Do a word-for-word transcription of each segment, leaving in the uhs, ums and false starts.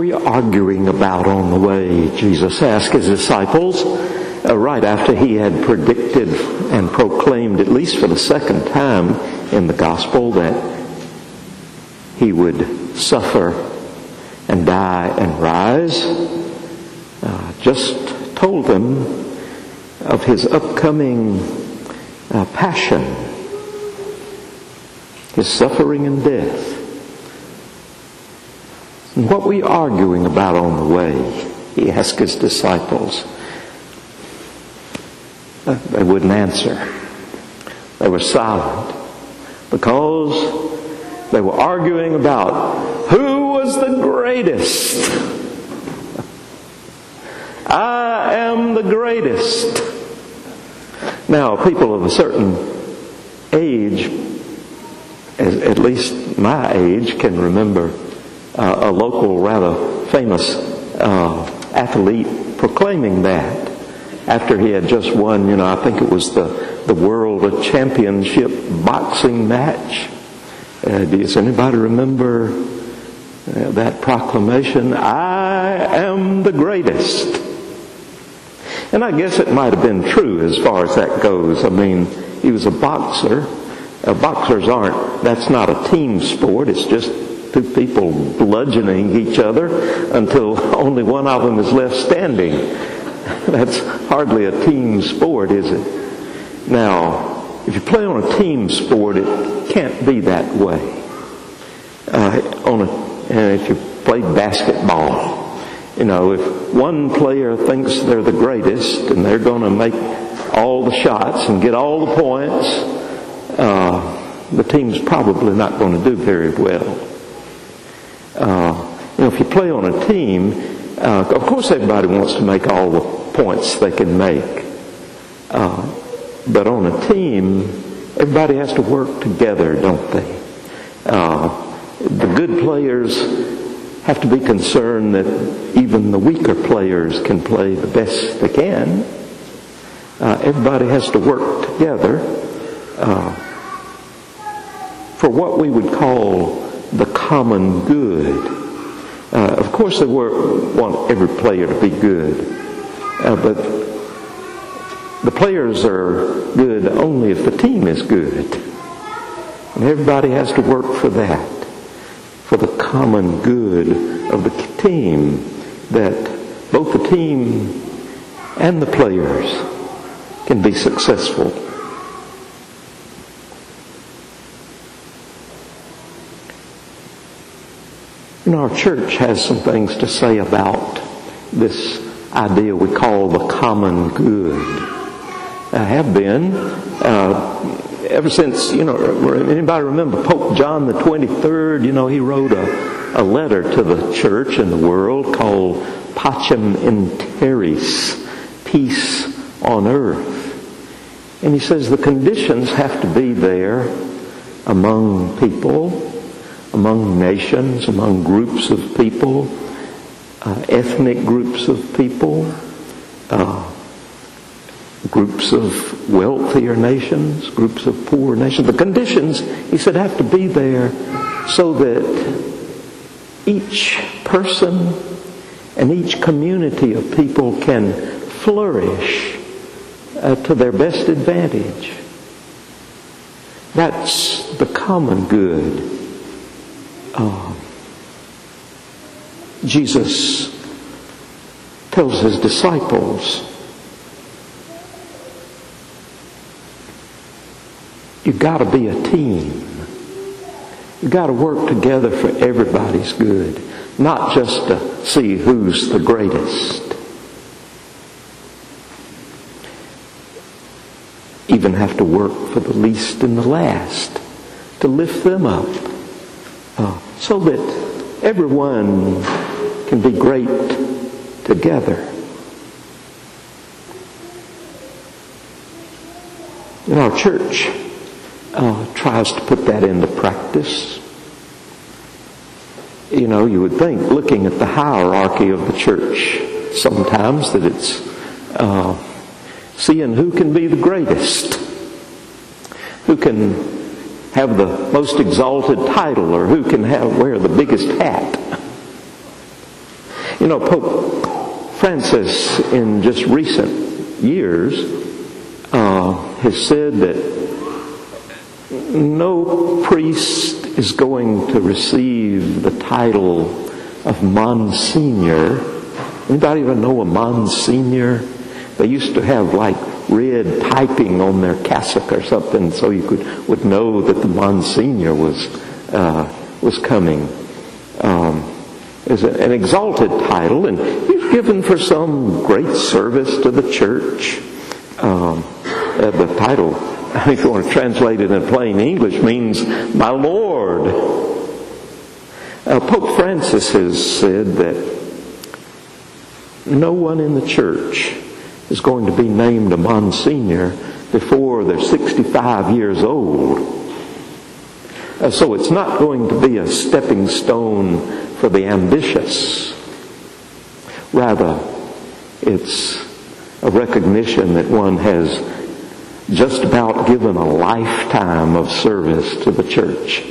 you arguing about on the way? Jesus asked his disciples uh, right after he had predicted and proclaimed, at least for the second time in the gospel, that he would suffer and die and rise. Uh, just told them of his upcoming uh, passion, his suffering and death. And what were you arguing about on the way? He asked his disciples. Uh, they wouldn't answer. They were silent because they were arguing about who was the greatest. I am the greatest. Now, people of a certain age, at least my age, can remember uh, a local, rather famous uh, athlete proclaiming that after he had just won, you know, I think it was the, the World Championship boxing match. Uh, does anybody remember uh, that proclamation? I am the greatest. And I guess it might have been true as far as that goes. I mean, he was a boxer. Uh, boxers aren't, that's not a team sport. It's just two people bludgeoning each other until only one of them is left standing. That's hardly a team sport, is it? Now, if you play on a team sport, it can't be that way. Uh, on a, and if you play basketball, you know, if one player thinks they're the greatest and they're going to make all the shots and get all the points, uh, the team's probably not going to do very well. Uh, you know, if you play on a team, uh, of course everybody wants to make all the points they can make. Uh, but on a team, everybody has to work together, don't they? Uh, the good players have to be concerned that even the weaker players can play the best they can. Uh, everybody has to work together uh, for what we would call the common good. Uh, of course, they were, want every player to be good, uh, but the players are good only if the team is good. And everybody has to work for that, for the common good of the team, that both the team and the players can be successful. You know, our church has some things to say about this idea we call the common good. I have been uh, ever since, you know, anybody remember Pope John the twenty-third? You know, he wrote a, a letter to the church in the world called Pacem in Terris, peace on earth. And he says the conditions have to be there among people, among nations, among groups of people, uh, ethnic groups of people, uh, groups of wealthier nations, groups of poor nations. The conditions, he said, have to be there so that each person and each community of people can flourish uh, to their best advantage. That's the common good. Uh, Jesus tells his disciples, you've got to be a team. You've got to work together for everybody's good, not just to see who's the greatest. Even have to work for the least and the last, to lift them up, uh, so that everyone can be great together. And our church uh, tries to put that into practice. You know, you would think, looking at the hierarchy of the church, sometimes that it's uh, seeing who can be the greatest, who can have the most exalted title, or who can have wear the biggest hat. You know, Pope Francis, in just recent years, uh, has said that no priest is going to receive the title of Monsignor. Anybody even know a Monsignor? They used to have like red piping on their cassock or something, so you could would know that the Monsignor was uh, was coming. Um, is an exalted title, and he's given for some great service to the church. Um, uh, the title, if you want to translate it in plain English, means "My Lord." Uh, Pope Francis has said that no one in the church is going to be named a Monsignor before they're sixty-five years old. Uh, so it's not going to be a stepping stone for the ambitious. Rather, it's a recognition that one has just about given a lifetime of service to the church.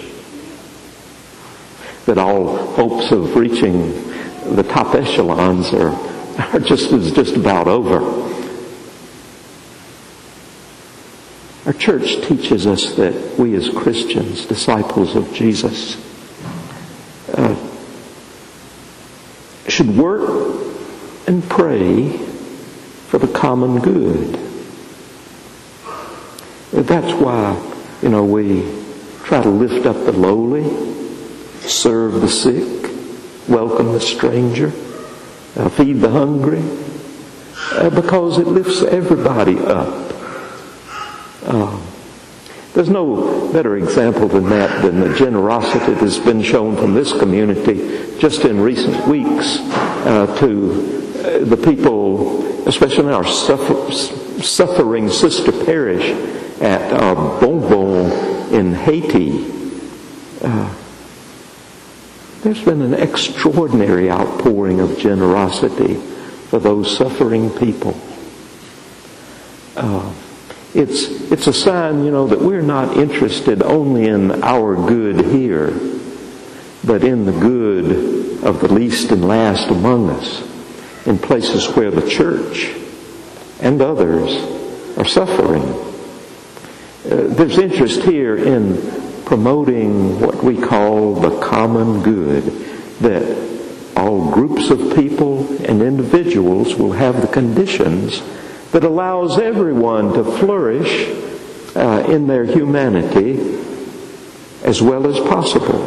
That all hopes of reaching the top echelons are, are just, is just about over. Our church teaches us that we as Christians, disciples of Jesus, uh, should work and pray for the common good. That's why, you know, we try to lift up the lowly, serve the sick, welcome the stranger, uh, feed the hungry, uh, because it lifts everybody up. Uh, there's no better example than that than the generosity that's been shown from this community just in recent weeks uh, to uh, the people, especially in our suffer, suffering sister parish at uh, Bonbon in Haiti. Uh, there's been an extraordinary outpouring of generosity for those suffering people. Uh, It's, it's a sign, you know, that we're not interested only in our good here, but in the good of the least and last among us, in places where the church and others are suffering. Uh, there's interest here in promoting what we call the common good, that all groups of people and individuals will have the conditions that allows everyone to flourish uh, in their humanity as well as possible.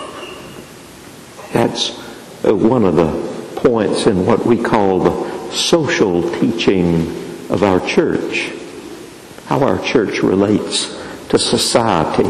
That's uh, one of the points in what we call the social teaching of our church, how our church relates to society.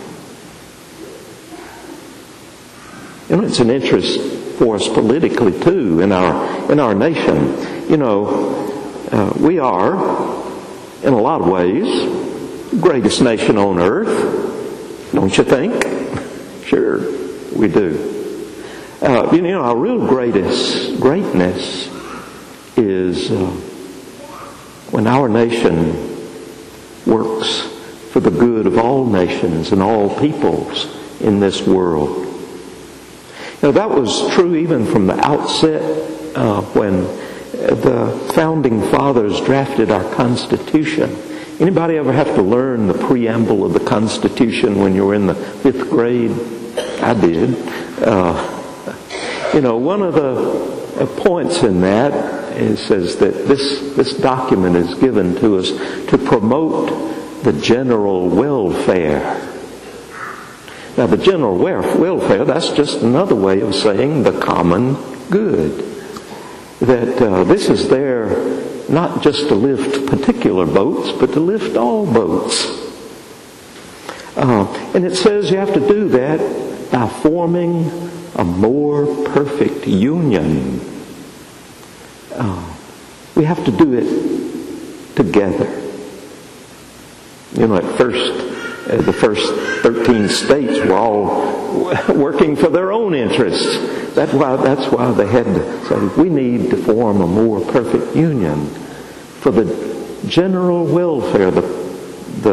You know, it's an interest for us politically too in our in our nation. You know, Uh, we are, in a lot of ways, the greatest nation on earth. Don't you think? Sure, we do. Uh, you know, our real greatest greatness is uh, when our nation works for the good of all nations and all peoples in this world. Now, that was true even from the outset uh, when the founding fathers drafted our Constitution. Anybody ever have to learn the preamble of the Constitution when you were in the fifth grade? I did. Uh, you know, one of the points in that is says that this this document is given to us to promote the general welfare. Now, the general welfare, that's just another way of saying the common good. That uh, this is there not just to lift particular boats, but to lift all boats. Uh, and it says you have to do that by forming a more perfect union. Uh, we have to do it together. You know, at first, uh, the first thirteen states were all working for their own interests. That's why, that's why they had to say, we need to form a more perfect union for the general welfare, the, the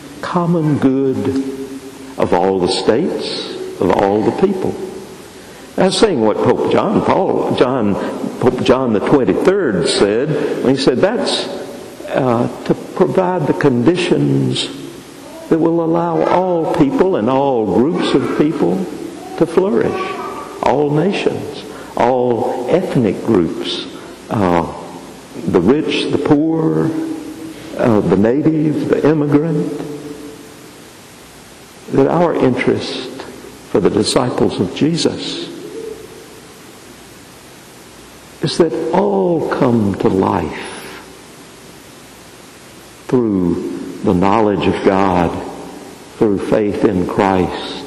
common good of all the states, of all the people. I was saying what Pope John Paul, John, Pope John the twenty-third said when he said that's uh, to provide the conditions that will allow all people and all groups of people to flourish, all nations, all ethnic groups, uh, the rich, the poor, uh, the native, the immigrant, that our interest for the disciples of Jesus is that all come to life through the knowledge of God, through faith in Christ,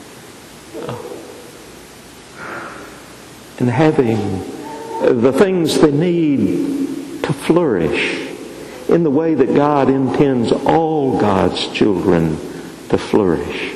and having the things they need to flourish in the way that God intends all God's children to flourish.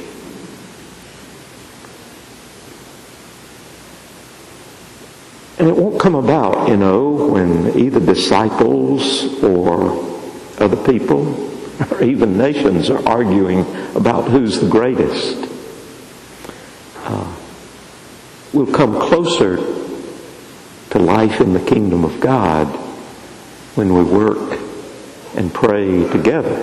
And it won't come about, you know, when either disciples or other people or even nations are arguing about who's the greatest. Uh, we'll come closer to life in the kingdom of God when we work and pray together.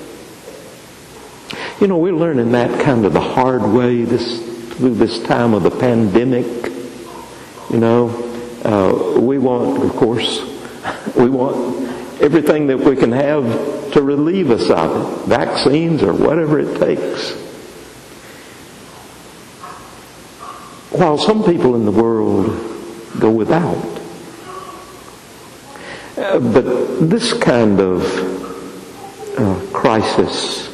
You know, we're learning that kind of the hard way this through this time of the pandemic. You know, uh, we want, of course, we want everything that we can have to relieve us of it, vaccines or whatever it takes. While some people in the world go without. Uh, but this kind of uh, crisis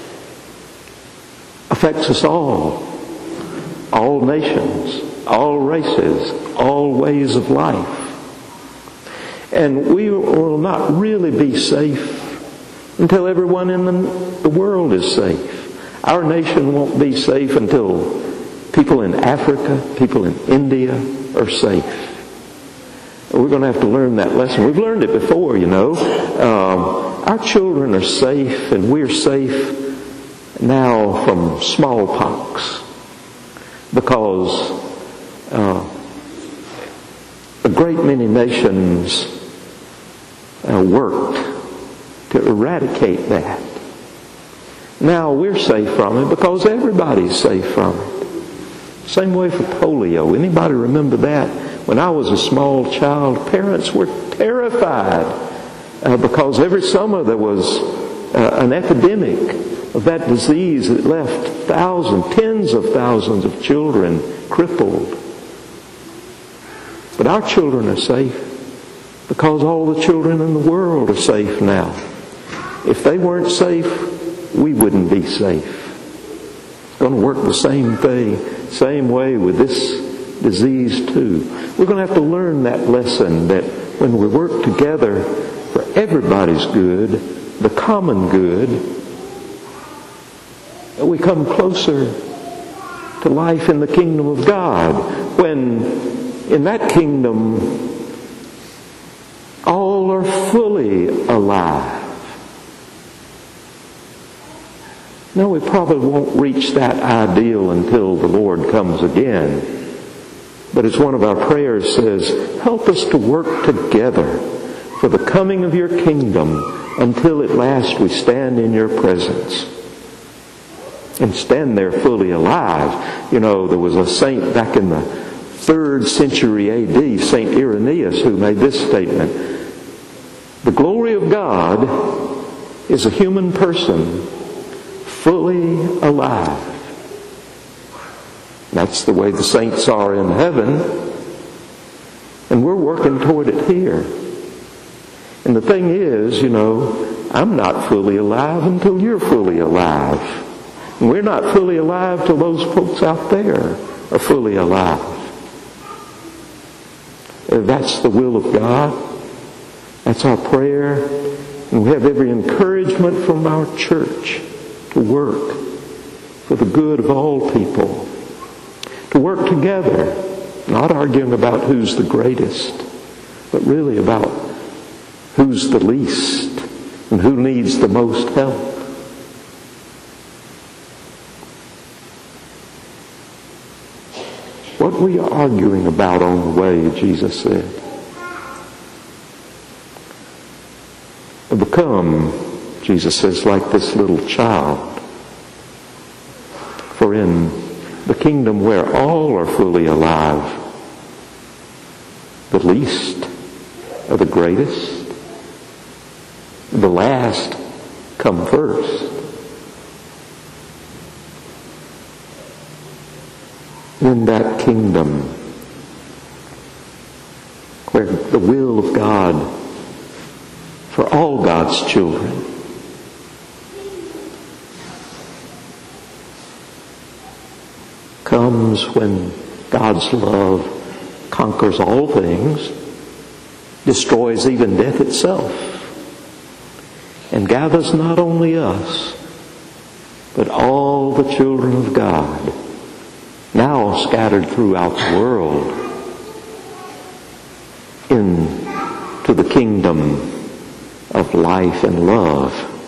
affects us all, all nations, all races, all ways of life. And we will not really be safe until everyone in the, the world is safe. Our nation won't be safe until people in Africa, people in India are safe. We're going to have to learn that lesson. We've learned it before, you know. Um, our children are safe, and we're safe now from smallpox because uh, a great many nations uh, worked to eradicate that. Now we're safe from it because everybody's safe from it. Same way for polio. Anybody remember that? When I was a small child, parents were terrified uh, because every summer there was uh, an epidemic of that disease that left thousands, tens of thousands of children crippled. But our children are safe because all the children in the world are safe now. If they weren't safe, we wouldn't be safe. It's going to work the same thing, same way with this disease too. We're going to have to learn that lesson that when we work together for everybody's good, the common good, we come closer to life in the kingdom of God. When in that kingdom, all are fully alive. No, we probably won't reach that ideal until the Lord comes again. But as one of our prayers says, help us to work together for the coming of your kingdom until at last we stand in your presence. And stand there fully alive. You know, there was a saint back in the third century A D, Saint Irenaeus, who made this statement. The glory of God is a human person fully alive. That's the way the saints are in heaven. And we're working toward it here. And the thing is, you know, I'm not fully alive until you're fully alive. And we're not fully alive till those folks out there are fully alive. That's the will of God. That's our prayer. And we have every encouragement from our church to work for the good of all people. To work together, not arguing about who's the greatest, but really about who's the least and who needs the most help. What were you arguing about on the way, Jesus said? Become, Jesus says, like this little child. For in the kingdom where all are fully alive, the least are the greatest. The last come first. In that kingdom where the will of God for all God's children comes when God's love conquers all things, destroys even death itself, and gathers not only us, but all the children of God, now scattered throughout the world, into the kingdom of life and love.